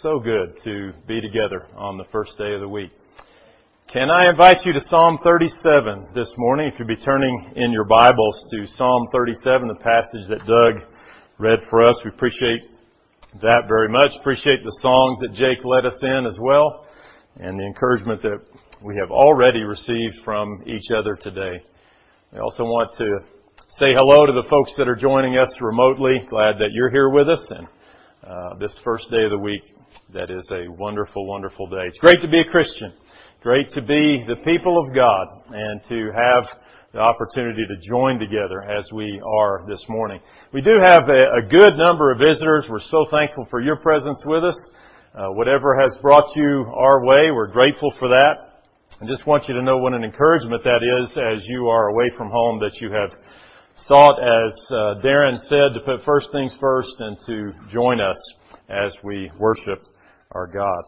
so good to be together on the first day of the week. Can I invite you to Psalm 37 this morning? If you'll be turning in your Bibles to Psalm 37, the passage that Doug read for us. We appreciate that very much. Appreciate the songs that Jake led us in as well, and the encouragement that we have already received from each other today. We also want to say hello to the folks that are joining us remotely. Glad that you're here with us, and this first day of the week, that is a wonderful, wonderful day. It's great to be a Christian. Great to be the people of God and to have the opportunity to join together as we are this morning. We do have a good number of visitors. We're so thankful for your presence with us. Whatever has brought you our way, we're grateful for that. I just want you to know what an encouragement that is as you are away from home, that you have sought, as Darren said, to put first things first and to join us as we worship our God.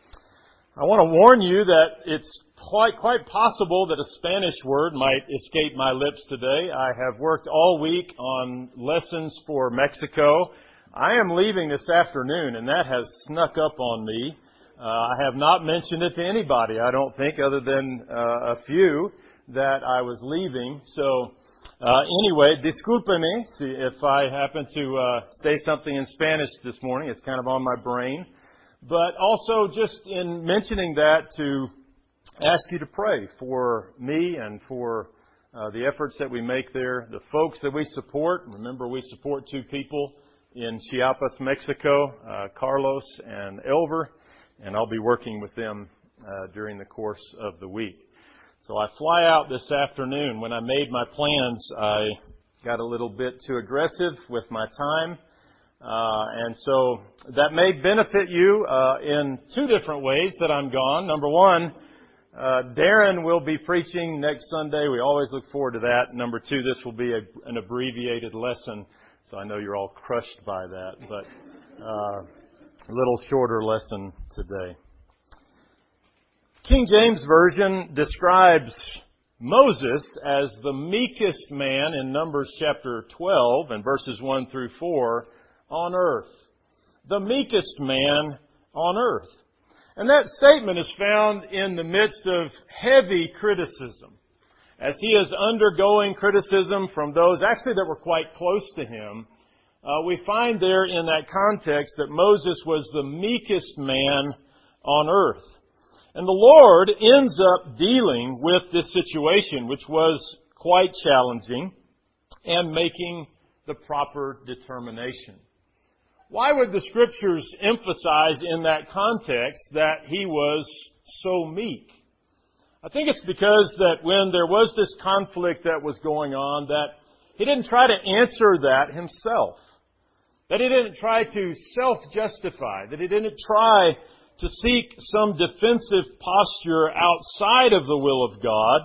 I want to warn you that it's quite possible that a Spanish word might escape my lips today. I have worked all week on lessons for Mexico. I am leaving this afternoon, and that has snuck up on me. I have not mentioned it to anybody, I don't think, other than a few, that I was leaving. So anyway, discúlpeme if I happen to say something in Spanish this morning. It's kind of on my brain. But also, just in mentioning that, to ask you to pray for me and for the efforts that we make there, the folks that we support. Remember, we support two people in Chiapas, Mexico, Carlos and Elver, and I'll be working with them during the course of the week. So I fly out this afternoon. When I made my plans, I got a little bit too aggressive with my time. And so that may benefit you in two different ways that I'm gone. Number one, Darren will be preaching next Sunday. We always look forward to that. Number two, this will be an abbreviated lesson. So I know you're all crushed by that, but a little shorter lesson today. King James Version describes Moses as the meekest man in Numbers chapter 12 and verses 1 through 4 on earth. The meekest man on earth. And that statement is found in the midst of heavy criticism. As he is undergoing criticism from those actually that were quite close to him, we find there in that context that Moses was the meekest man on earth. And the Lord ends up dealing with this situation, which was quite challenging, and making the proper determination. Why would the Scriptures emphasize in that context that he was so meek? I think it's because that when there was this conflict that was going on, that he didn't try to answer that himself. That he didn't try to self-justify. That he didn't try to seek some defensive posture outside of the will of God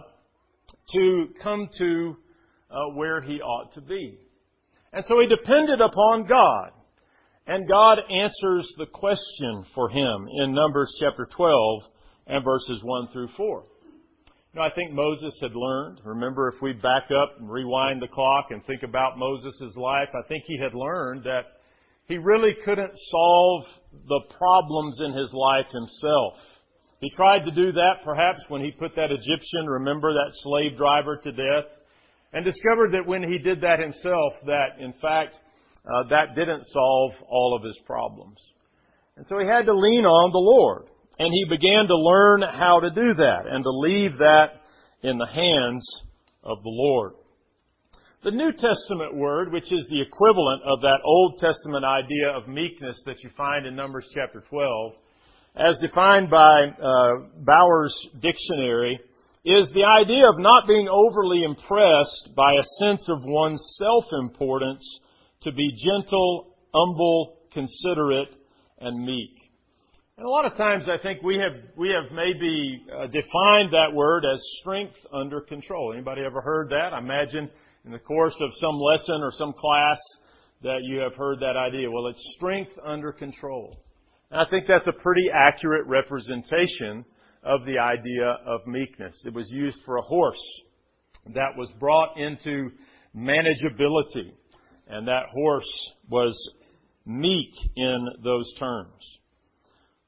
to come to where he ought to be. And so he depended upon God. And God answers the question for him in Numbers chapter 12 and verses 1 through 4. Now, I think Moses had learned. Remember, if we back up and rewind the clock and think about Moses' life, I think he had learned that he really couldn't solve the problems in his life himself. He tried to do that perhaps when he put that Egyptian, remember, that slave driver, to death, and discovered that when he did that himself, that in fact, that didn't solve all of his problems. And so he had to lean on the Lord. And he began to learn how to do that and to leave that in the hands of the Lord. The New Testament word, which is the equivalent of that Old Testament idea of meekness that you find in Numbers chapter 12, as defined by Bowers Dictionary, is the idea of not being overly impressed by a sense of one's self-importance, to be gentle, humble, considerate, and meek. And a lot of times I think we have maybe defined that word as strength under control. Anybody ever heard that? I imagine in the course of some lesson or some class that you have heard that idea. Well, it's strength under control. And I think that's a pretty accurate representation of the idea of meekness. It was used for a horse that was brought into manageability. And that horse was meek in those terms.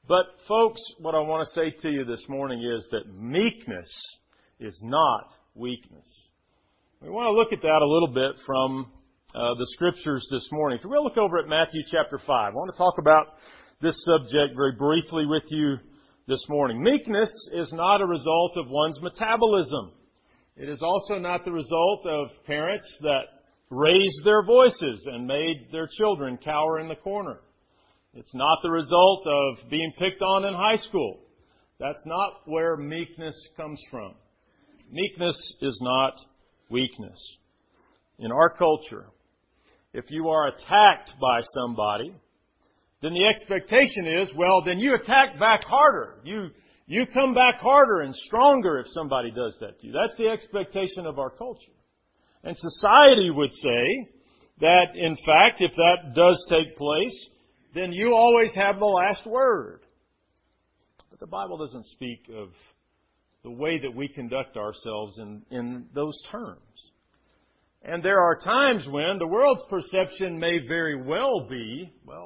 But folks, what I want to say to you this morning is that meekness is not weakness. We want to look at that a little bit from the Scriptures this morning. So we'll look over at Matthew chapter 5. I want to talk about this subject very briefly with you this morning. Meekness is not a result of one's metabolism. It is also not the result of parents that raised their voices and made their children cower in the corner. It's not the result of being picked on in high school. That's not where meekness comes from. Meekness is not weakness. In our culture, if you are attacked by somebody, then the expectation is, well, then you attack back harder. You come back harder and stronger if somebody does that to you. That's the expectation of our culture. And society would say that, in fact, if that does take place, then you always have the last word. But the Bible doesn't speak of the way that we conduct ourselves in those terms. And there are times when the world's perception may very well be,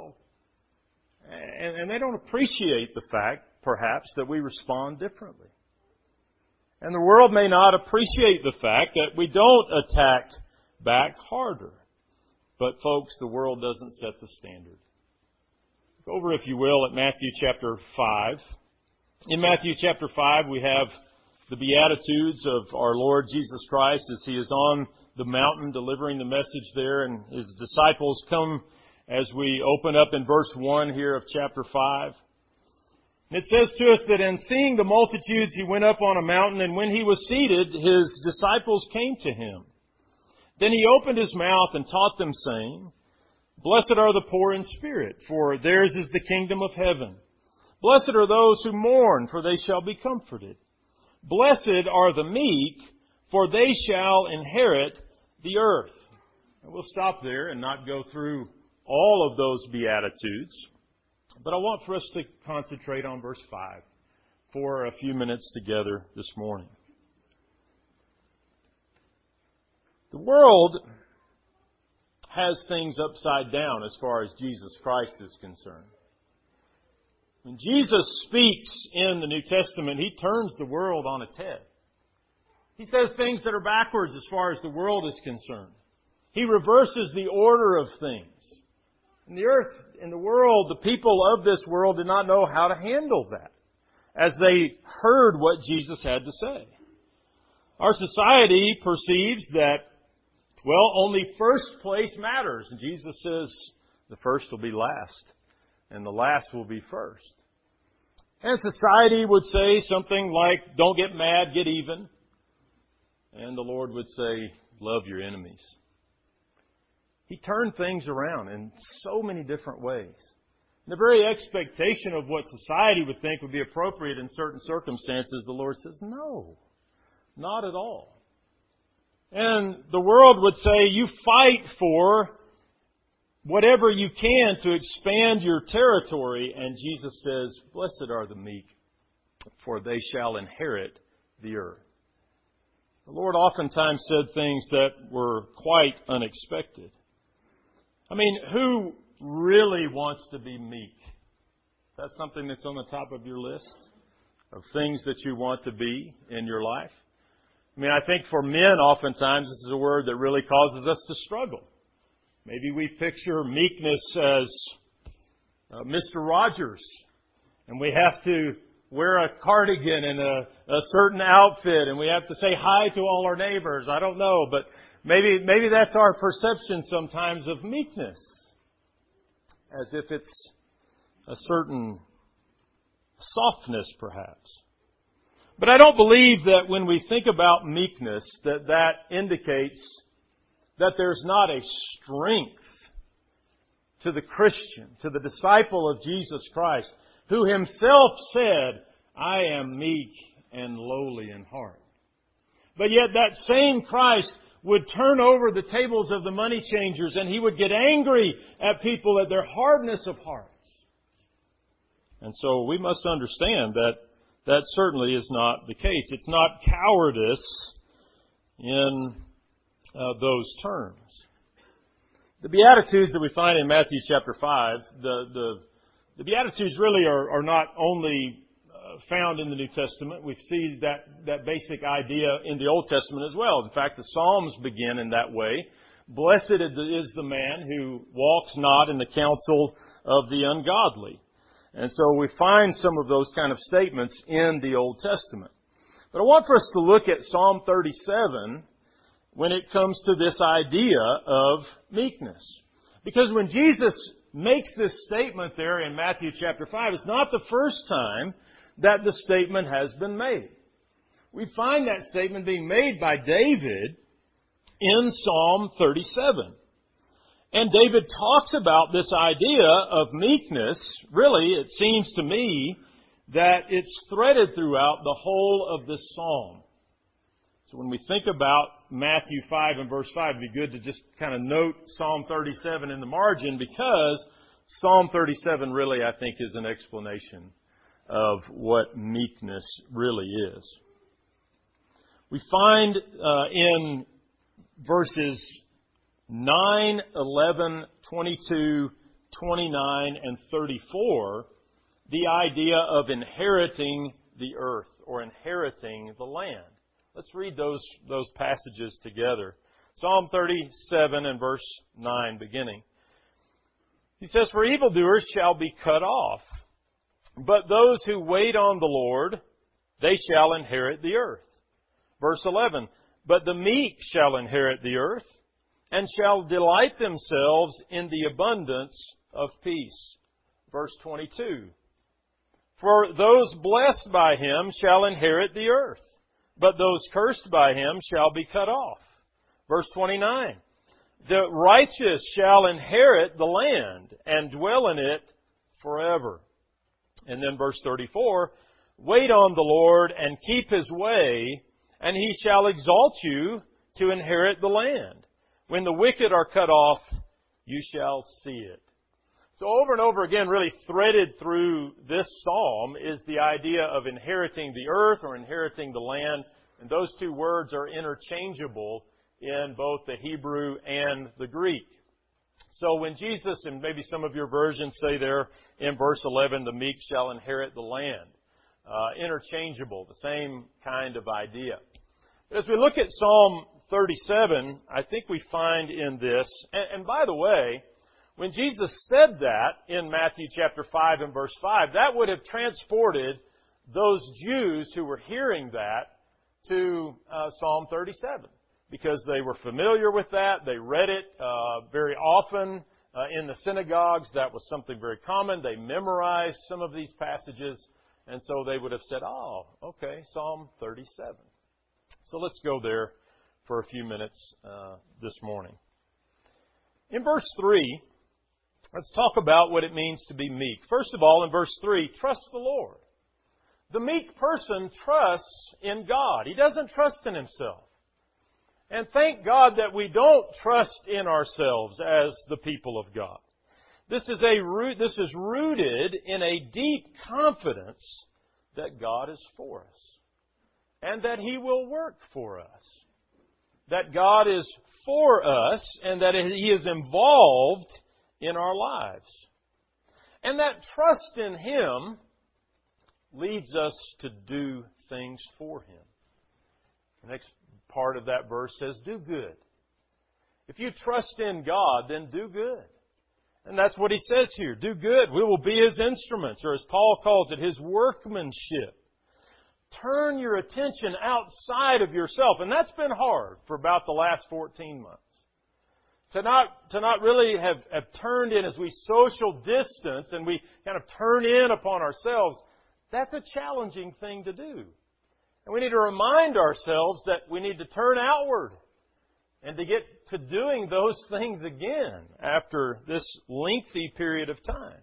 and they don't appreciate the fact, perhaps, that we respond differently. And the world may not appreciate the fact that we don't attack back harder. But folks, the world doesn't set the standard. Go over, if you will, at Matthew chapter 5. In Matthew chapter 5, we have the Beatitudes of our Lord Jesus Christ as He is on the mountain delivering the message there, and His disciples come as we open up in verse 1 here of chapter 5. It says to us that in seeing the multitudes, He went up on a mountain, and when He was seated, His disciples came to Him. Then He opened His mouth and taught them, saying, Blessed are the poor in spirit, for theirs is the kingdom of heaven. Blessed are those who mourn, for they shall be comforted. Blessed are the meek, for they shall inherit the earth. And we'll stop there and not go through all of those Beatitudes. But I want for us to concentrate on verse 5 for a few minutes together this morning. The world has things upside down as far as Jesus Christ is concerned. When Jesus speaks in the New Testament, He turns the world on its head. He says things that are backwards as far as the world is concerned. He reverses the order of things. In the earth, in the world, the people of this world did not know how to handle that as they heard what Jesus had to say. Our society perceives that, only first place matters. And Jesus says the first will be last and the last will be first. And society would say something like, don't get mad, get even. And the Lord would say, love your enemies. He turned things around in so many different ways. The very expectation of what society would think would be appropriate in certain circumstances, the Lord says, no, not at all. And the world would say, you fight for whatever you can to expand your territory. And Jesus says, blessed are the meek, for they shall inherit the earth. The Lord oftentimes said things that were quite unexpected. I mean, who really wants to be meek? That's something that's on the top of your list of things that you want to be in your life. I mean, I think for men, oftentimes, this is a word that really causes us to struggle. Maybe we picture meekness as Mr. Rogers, and we have to wear a cardigan and a certain outfit, and we have to say hi to all our neighbors. I don't know, but maybe that's our perception sometimes of meekness, as if it's a certain softness, perhaps. But I don't believe that when we think about meekness, that indicates that there's not a strength to the Christian, to the disciple of Jesus Christ, who Himself said, I am meek and lowly in heart. But yet that same Christ would turn over the tables of the money changers, and He would get angry at people at their hardness of hearts. And so we must understand that certainly is not the case. It's not cowardice in those terms. The Beatitudes that we find in Matthew chapter 5, the The Beatitudes really are not only found in the New Testament. We see that basic idea in the Old Testament as well. In fact, the Psalms begin in that way. Blessed is the man who walks not in the counsel of the ungodly. And so we find some of those kind of statements in the Old Testament. But I want for us to look at Psalm 37 when it comes to this idea of meekness. Because when Jesus makes this statement there in Matthew chapter 5, it's not the first time that the statement has been made. We find that statement being made by David in Psalm 37. And David talks about this idea of meekness. Really, it seems to me that it's threaded throughout the whole of this psalm. So when we think about Matthew 5 and verse 5, it'd be good to just kind of note Psalm 37 in the margin, because Psalm 37 really, I think, is an explanation of what meekness really is. We find in verses 9, 11, 22, 29, and 34 the idea of inheriting the earth or inheriting the land. Let's read those passages together. Psalm 37 and verse 9 beginning. He says, "For evildoers shall be cut off, but those who wait on the Lord, they shall inherit the earth." Verse 11, "But the meek shall inherit the earth, and shall delight themselves in the abundance of peace." Verse 22, "For those blessed by him shall inherit the earth, but those cursed by him shall be cut off." Verse 29, "The righteous shall inherit the land and dwell in it forever." And then verse 34, "Wait on the Lord and keep his way, and he shall exalt you to inherit the land. When the wicked are cut off, you shall see it." So over and over again, really threaded through this psalm is the idea of inheriting the earth or inheriting the land. And those two words are interchangeable in both the Hebrew and the Greek. So when Jesus, and maybe some of your versions say there in verse 11, "The meek shall inherit the land." Interchangeable, the same kind of idea. But as we look at Psalm 37, I think we find in this, and by the way, when Jesus said that in Matthew chapter 5 and verse 5, that would have transported those Jews who were hearing that to Psalm 37. Because they were familiar with that. They read it very often in the synagogues. That was something very common. They memorized some of these passages. And so they would have said, "Oh, okay, Psalm 37. So let's go there for a few minutes this morning. In verse 3, let's talk about what it means to be meek. First of all, in verse 3, trust the Lord. The meek person trusts in God. He doesn't trust in himself. And thank God that we don't trust in ourselves as the people of God. This is rooted in a deep confidence that God is for us and that He will work for us. That God is for us and that He is involved in our lives. And that trust in Him leads us to do things for Him. The next part of that verse says, do good. If you trust in God, then do good. And that's what he says here. Do good. We will be His instruments, or as Paul calls it, His workmanship. Turn your attention outside of yourself. And that's been hard for about the last 14 months. To not really have turned in as we social distance and we kind of turn in upon ourselves, that's a challenging thing to do. And we need to remind ourselves that we need to turn outward and to get to doing those things again after this lengthy period of time.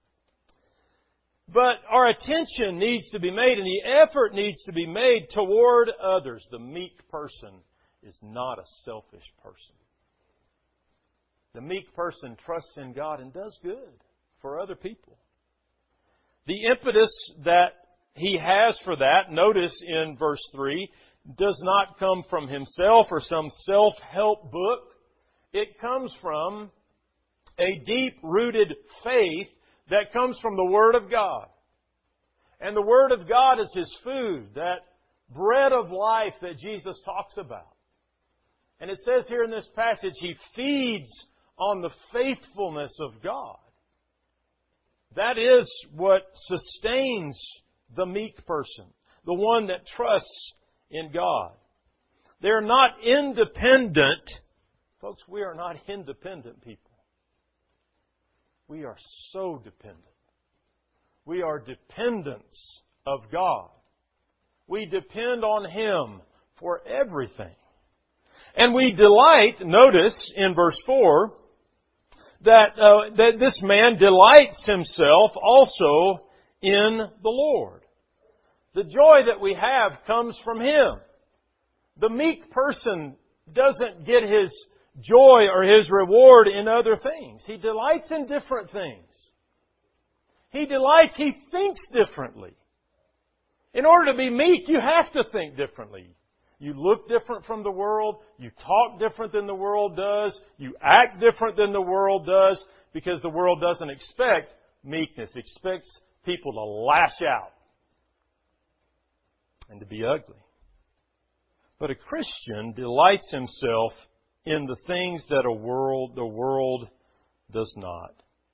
But our attention needs to be made and the effort needs to be made toward others. The meek person is not a selfish person. The meek person trusts in God and does good for other people. The impetus that he has for that, notice in verse 3, does not come from himself or some self-help book. It comes from a deep-rooted faith that comes from the Word of God. And the Word of God is His food, that bread of life that Jesus talks about. And it says here in this passage, He feeds on the faithfulness of God. That is what sustains the meek person, the one that trusts in God. They're not independent. Folks, we are not independent people. We are so dependent. We are dependents of God. We depend on Him for everything. And we delight, notice in verse 4, that this man delights himself also in the Lord. The joy that we have comes from Him. The meek person doesn't get his joy or his reward in other things. He delights in different things. He thinks differently. In order to be meek, you have to think differently. You look different from the world. You talk different than the world does. You act different than the world does, because the world doesn't expect meekness. It expects people to lash out and to be ugly. But a Christian delights himself in the things that the world does not.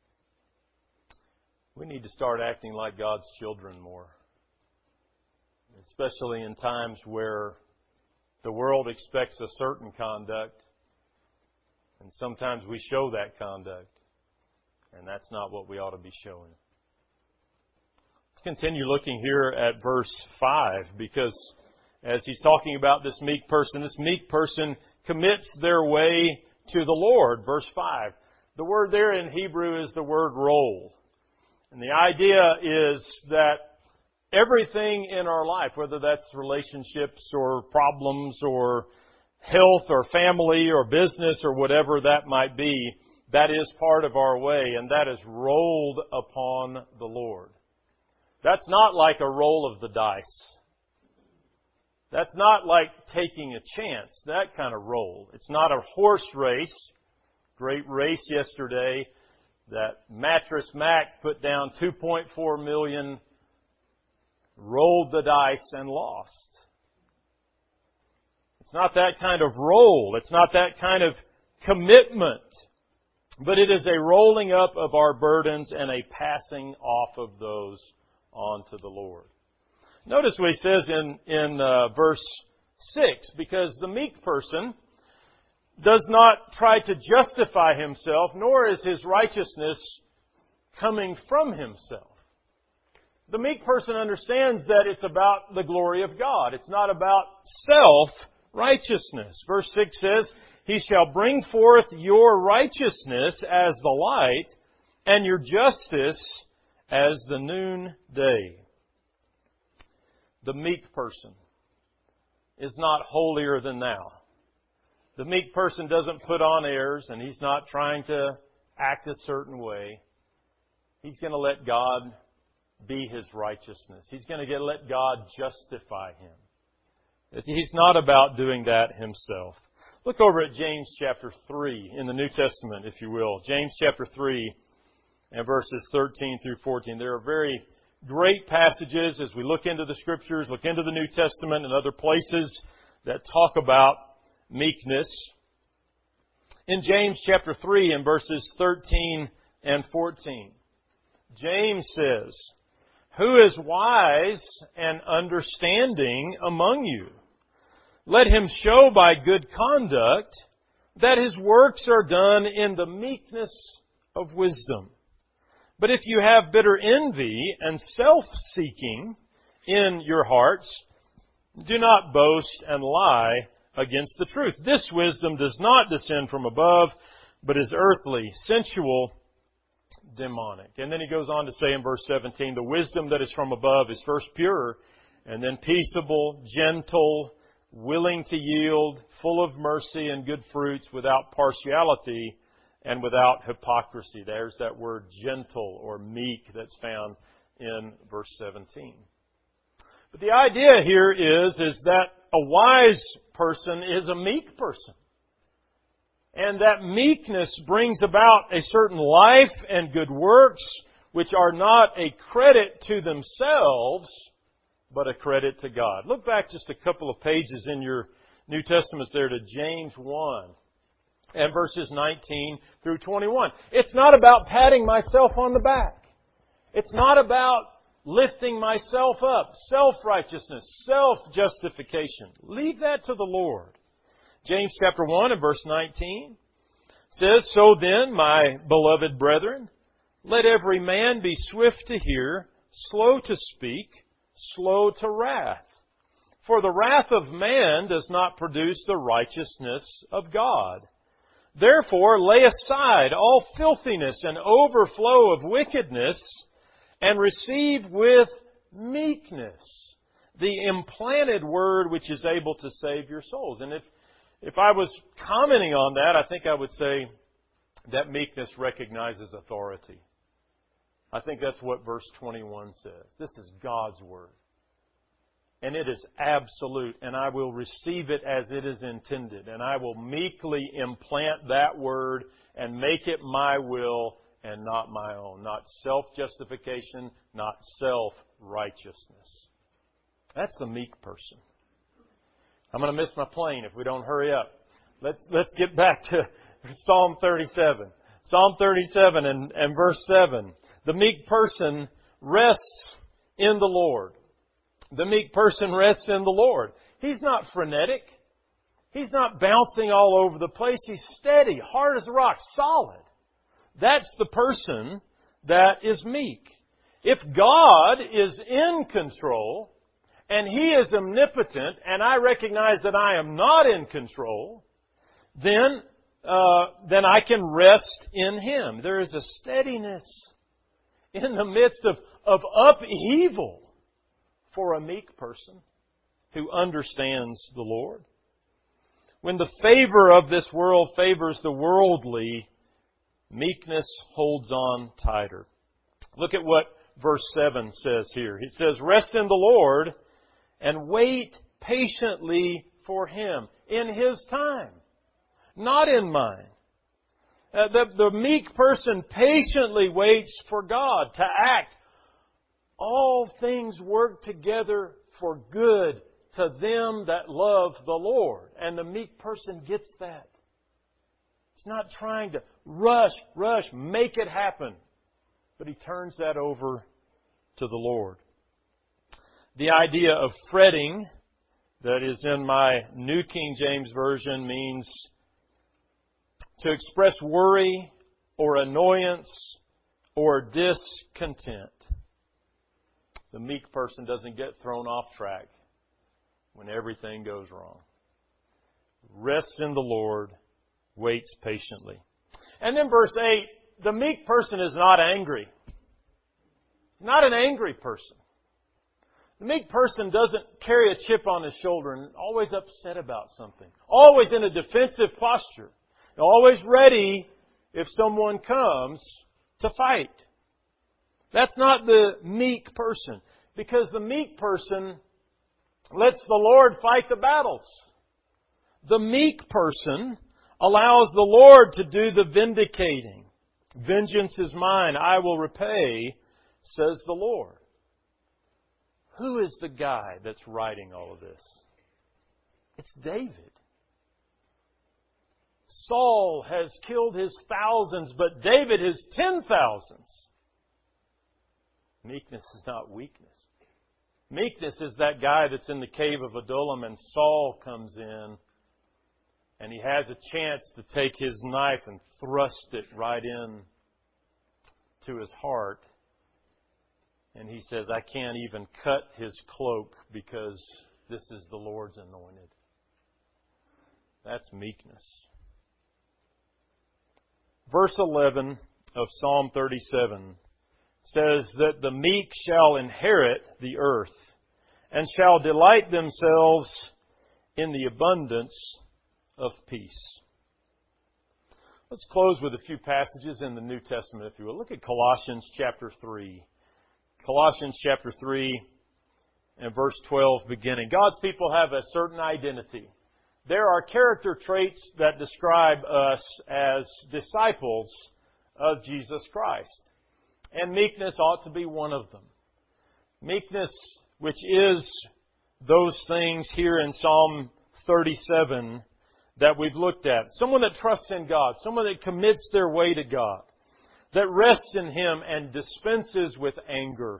We need to start acting like God's children more, especially in times where the world expects a certain conduct, and sometimes we show that conduct, and that's not what we ought to be showing. Let's continue looking here at verse 5, because as he's talking about this meek person commits their way to the Lord. Verse 5. The word there in Hebrew is the word roll. And the idea is that everything in our life, whether that's relationships or problems or health or family or business or whatever that might be, that is part of our way, and that is rolled upon the Lord. That's not like a roll of the dice. That's not like taking a chance, that kind of roll. It's not a horse race. Great race yesterday that Mattress Mac put down $2.4 million, rolled the dice and lost. It's not that kind of roll. It's not that kind of commitment. But it is a rolling up of our burdens and a passing off of those onto the Lord. Notice what he says in verse 6, because the meek person does not try to justify himself, nor is his righteousness coming from himself. The meek person understands that it's about the glory of God. It's not about self-righteousness. Verse 6 says, He shall bring forth your righteousness as the light, and your justice as the noonday. The meek person is not holier than thou. The meek person doesn't put on airs, and he's not trying to act a certain way. He's going to let God be his righteousness. He's going to let God justify him. He's not about doing that himself. Look over at James chapter 3 in the New Testament, if you will. James chapter 3 and verses 13 through 14. There are very great passages as we look into the Scriptures, look into the New Testament and other places that talk about meekness. In James chapter 3 and verses 13 and 14, James says, Who is wise and understanding among you? Let him show by good conduct that his works are done in the meekness of wisdom. But if you have bitter envy and self-seeking in your hearts, do not boast and lie against the truth. This wisdom does not descend from above, but is earthly, sensual, demonic. And then he goes on to say in verse 17, the wisdom that is from above is first pure, and then peaceable, gentle, willing to yield, full of mercy and good fruits, without partiality and without hypocrisy. There's that word gentle or meek that's found in verse 17. But the idea here is that a wise person is a meek person. And that meekness brings about a certain life and good works which are not a credit to themselves, but a credit to God. Look back just a couple of pages in your New Testaments there to James 1 and verses 19 through 21. It's not about patting myself on the back. It's not about lifting myself up, self-righteousness, self-justification. Leave that to the Lord. James chapter 1 and verse 19 says, "So then, my beloved brethren, let every man be swift to hear, slow to speak, slow to wrath. For the wrath of man does not produce the righteousness of God. Therefore, lay aside all filthiness and overflow of wickedness, and receive with meekness the implanted word which is able to save your souls." And if I was commenting on that, I think I would say that meekness recognizes authority. I think that's what verse 21 says. This is God's word. And it is absolute, and I will receive it as it is intended. And I will meekly implant that word and make it my will and not my own. Not self-justification, not self-righteousness. That's the meek person. I'm going to miss my plane if we don't hurry up. Let's get back to Psalm 37. Psalm 37 and verse 7. The meek person rests in the Lord. The meek person rests in the Lord. He's not frenetic. He's not bouncing all over the place. He's steady, hard as a rock, solid. That's the person that is meek. If God is in control, and He is omnipotent, and I recognize that I am not in control, then I can rest in Him. There is a steadiness in the midst of upheaval for a meek person who understands the Lord. When the favor of this world favors the worldly, meekness holds on tighter. Look at what verse 7 says here. It says, "Rest in the Lord and wait patiently for Him in His time, not in mine." The meek person patiently waits for God to act. All things work together for good to them that love the Lord. And the meek person gets that. He's not trying to rush, make it happen. But he turns that over to the Lord. The idea of fretting that is in my New King James Version means to express worry or annoyance or discontent. The meek person doesn't get thrown off track when everything goes wrong. Rests in the Lord, waits patiently. And then verse 8, the meek person is not angry. Not an angry person. The meek person doesn't carry a chip on his shoulder and always upset about something. Always in a defensive posture. Always ready if someone comes to fight. That's not the meek person. Because the meek person lets the Lord fight the battles. The meek person allows the Lord to do the vindicating. "Vengeance is mine, I will repay," says the Lord. Who is the guy that's writing all of this? It's David. Saul has killed his thousands, but David his 10,000s. Meekness is not weakness. Meekness is that guy that's in the cave of Adullam and Saul comes in and he has a chance to take his knife and thrust it right in to his heart. And he says, "I can't even cut his cloak because this is the Lord's anointed." That's meekness. Verse 11 of Psalm 37 says that the meek shall inherit the earth and shall delight themselves in the abundance of peace. Let's close with a few passages in the New Testament, if you will. Look at Colossians chapter 3. Colossians chapter 3 and verse 12 beginning. God's people have a certain identity. There are character traits that describe us as disciples of Jesus Christ. And meekness ought to be one of them. Meekness, which is those things here in Psalm 37 that we've looked at. Someone that trusts in God. Someone that commits their way to God. That rests in Him and dispenses with anger.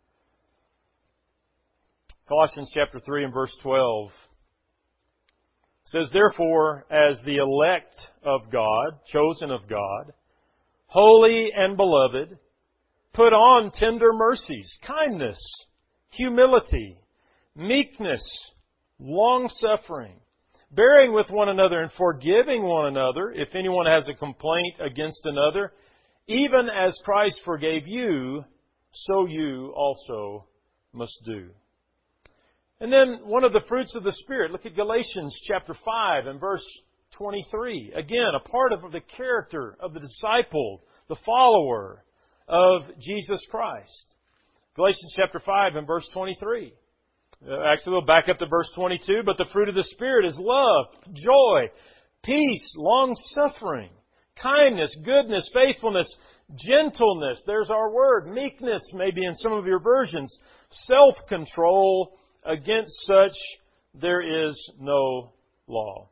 Colossians chapter 3 and verse 12 says, "Therefore, as the elect of God, chosen of God, holy and beloved, put on tender mercies, kindness, humility, meekness, long-suffering, bearing with one another and forgiving one another if anyone has a complaint against another, even as Christ forgave you, so you also must do." And then one of the fruits of the Spirit, look at Galatians chapter 5 and verse 23. Again, a part of the character of the disciple, the follower of Jesus Christ. Galatians chapter 5 and verse 23. Actually, we'll back up to verse 22. "But the fruit of the Spirit is love, joy, peace, long-suffering, kindness, goodness, faithfulness, gentleness." There's our word. Meekness, maybe in some of your versions. Self-control. Against such there is no law.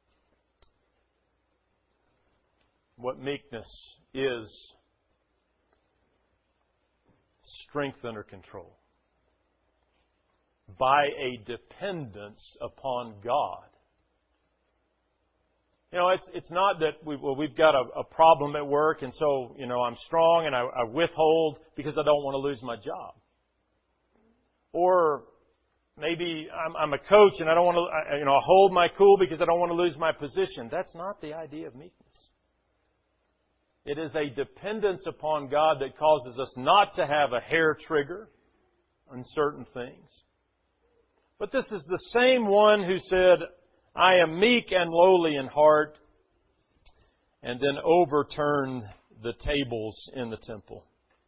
What meekness is: strength under control. By a dependence upon God. It's not that we've got a problem at work and so, I'm strong and I withhold because I don't want to lose my job. Or maybe I'm a coach and I don't want to, I hold my cool because I don't want to lose my position. That's not the idea of meekness. It is a dependence upon God that causes us not to have a hair trigger on certain things. But this is the same one who said, "I am meek and lowly in heart," and then overturned the tables in the temple.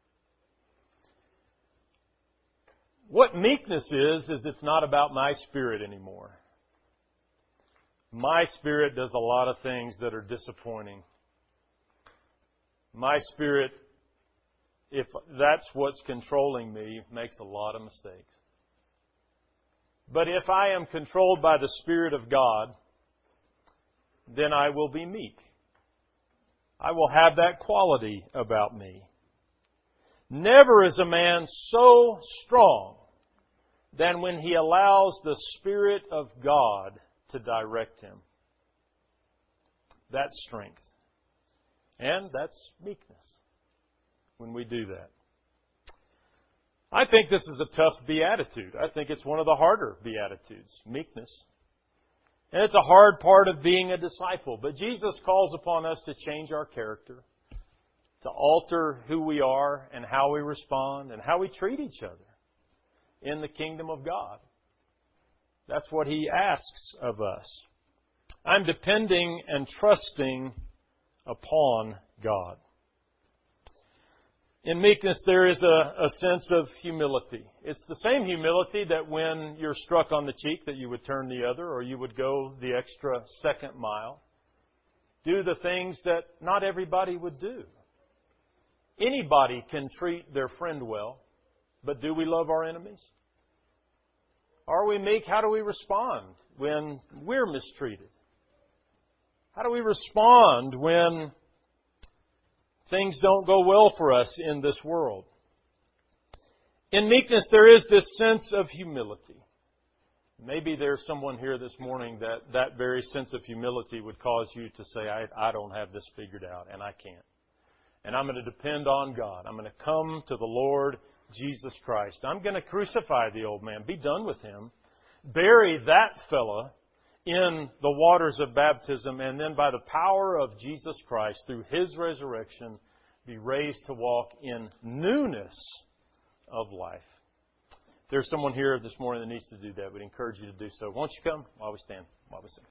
What meekness is it's not about my spirit anymore. My spirit does a lot of things that are disappointing. My spirit, if that's what's controlling me, makes a lot of mistakes. But if I am controlled by the Spirit of God, then I will be meek. I will have that quality about me. Never is a man so strong than when he allows the Spirit of God to direct him. That's strength. And that's meekness when we do that. I think this is a tough beatitude. I think it's one of the harder beatitudes, meekness. And it's a hard part of being a disciple. But Jesus calls upon us to change our character, to alter who we are and how we respond and how we treat each other in the kingdom of God. That's what He asks of us. I'm depending and trusting upon God. In meekness, there is a sense of humility. It's the same humility that when you're struck on the cheek that you would turn the other, or you would go the extra second mile. Do the things that not everybody would do. Anybody can treat their friend well, but do we love our enemies? Are we meek? How do we respond when we're mistreated? How do we respond when things don't go well for us in this world? In meekness, there is this sense of humility. Maybe there's someone here this morning that very sense of humility would cause you to say, I don't have this figured out, and I can't. And I'm going to depend on God. I'm going to come to the Lord Jesus Christ. I'm going to crucify the old man. Be done with him. Bury that fella in the waters of baptism, and then by the power of Jesus Christ, through His resurrection, be raised to walk in newness of life. If there's someone here this morning that needs to do that, we'd encourage you to do so. Won't you come while we stand, while we sing?